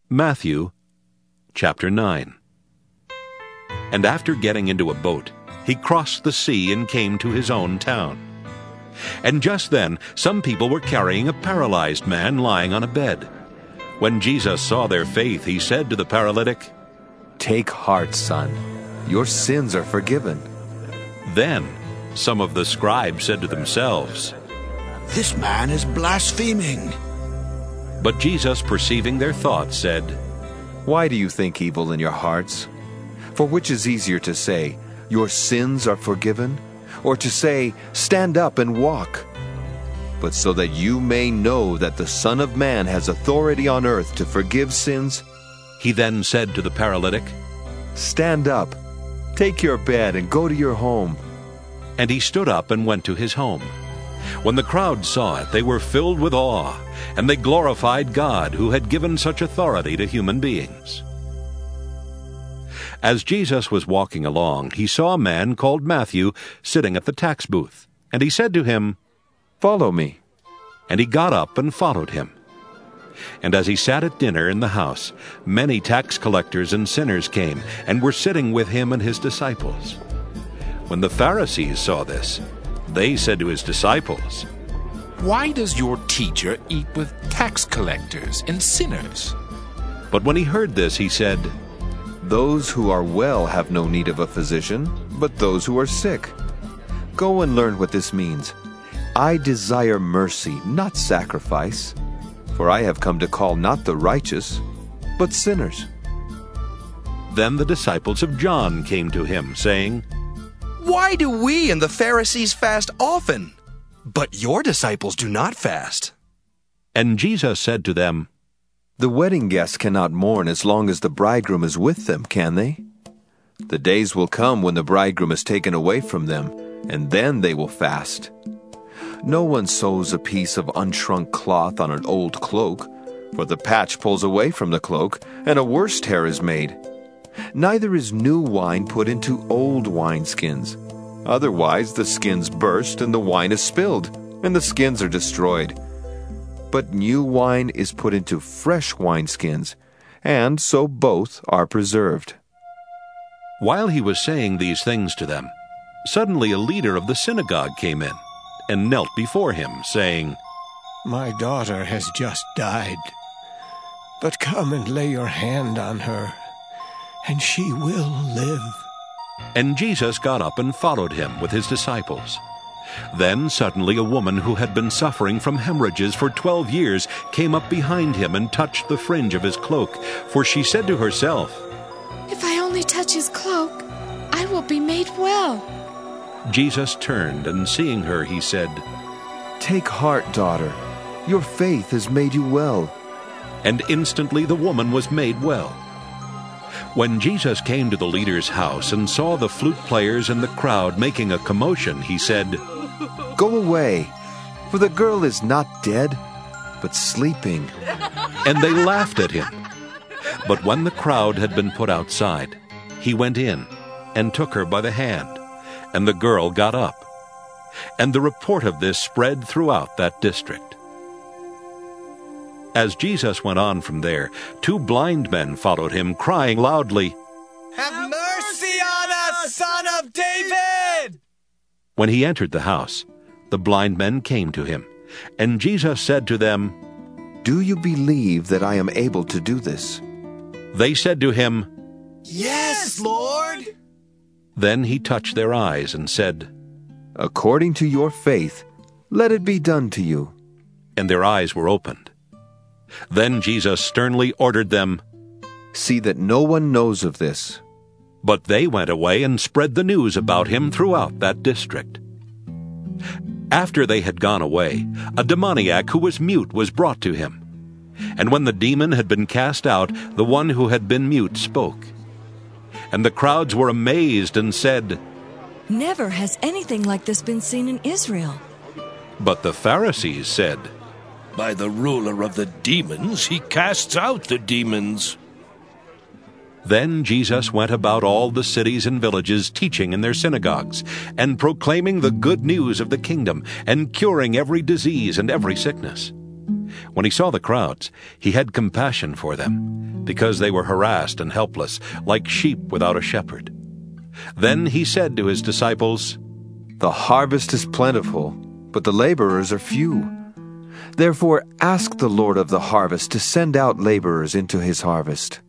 Matthew chapter 9. And after getting into a boat, he crossed the sea and came to his own town. And just then some people were carrying a paralyzed man lying on a bed. When Jesus saw their faith, he said to the paralytic, "Take heart, son. Your sins are forgiven." Then some of the scribes said to themselves, "This man is blaspheming." But Jesus, perceiving their thoughts, said, Why do you think evil in your hearts? For which is easier to say, "Your sins are forgiven," or to say, "Stand up and walk"? But so that you may know that the Son of Man has authority on earth to forgive sins, he then said to the paralytic, stand up, take your bed, and go to your home. And he stood up and went to his home. When the crowd saw it, they were filled with awe, and they glorified God, who had given such authority to human beings. As Jesus was walking along, he saw a man called Matthew sitting at the tax booth, and he said to him, Follow me. And he got up and followed him. And as he sat at dinner in the house, many tax collectors and sinners came and were sitting with him and his disciples. When the Pharisees saw this, they said to his disciples, Why does your teacher eat with tax collectors and sinners? But when he heard this, he said, Those who are well have no need of a physician, but those who are sick. Go and learn what this means. I desire mercy, not sacrifice, for I have come to call not the righteous, but sinners. Then the disciples of John came to him, saying, Why do we and the Pharisees fast often, but your disciples do not fast? And Jesus said to them, The wedding guests cannot mourn as long as the bridegroom is with them, can they? The days will come when the bridegroom is taken away from them, and then they will fast. No one sews a piece of unshrunk cloth on an old cloak, for the patch pulls away from the cloak, and a worse tear is made. Neither is new wine put into old wineskins. Otherwise the skins burst, and the wine is spilled, and the skins are destroyed. But new wine is put into fresh wineskins, and so both are preserved. While he was saying these things to them, suddenly a leader of the synagogue came in and knelt before him, saying, My daughter has just died, but come and lay your hand on her, and she will live. And Jesus got up and followed him with his disciples. Then suddenly a woman who had been suffering from hemorrhages for 12 years came up behind him and touched the fringe of his cloak, for she said to herself, If I only touch his cloak, I will be made well. Jesus turned, and seeing her, he said, Take heart, daughter. Your faith has made you well. And instantly the woman was made well. When Jesus came to the leader's house and saw the flute players and the crowd making a commotion, he said, Go away, for the girl is not dead, but sleeping. And they laughed at him. But when the crowd had been put outside, he went in and took her by the hand, and the girl got up. And the report of this spread throughout that district. As Jesus went on from there, 2 blind men followed him, crying loudly, Have mercy on us, Son of David! When he entered the house, the blind men came to him, and Jesus said to them, Do you believe that I am able to do this? They said to him, Yes, Lord! Then he touched their eyes and said, According to your faith, let it be done to you. And their eyes were opened. Then Jesus sternly ordered them, See that no one knows of this. But they went away and spread the news about him throughout that district. After they had gone away, a demoniac who was mute was brought to him. And when the demon had been cast out, the one who had been mute spoke. And the crowds were amazed and said, Never has anything like this been seen in Israel. But the Pharisees said, By the ruler of the demons, he casts out the demons. Then Jesus went about all the cities and villages, teaching in their synagogues, and proclaiming the good news of the kingdom, and curing every disease and every sickness. When he saw the crowds, he had compassion for them, because they were harassed and helpless, like sheep without a shepherd. Then he said to his disciples, "The harvest is plentiful, but the laborers are few. Therefore ask the Lord of the harvest to send out laborers into his harvest."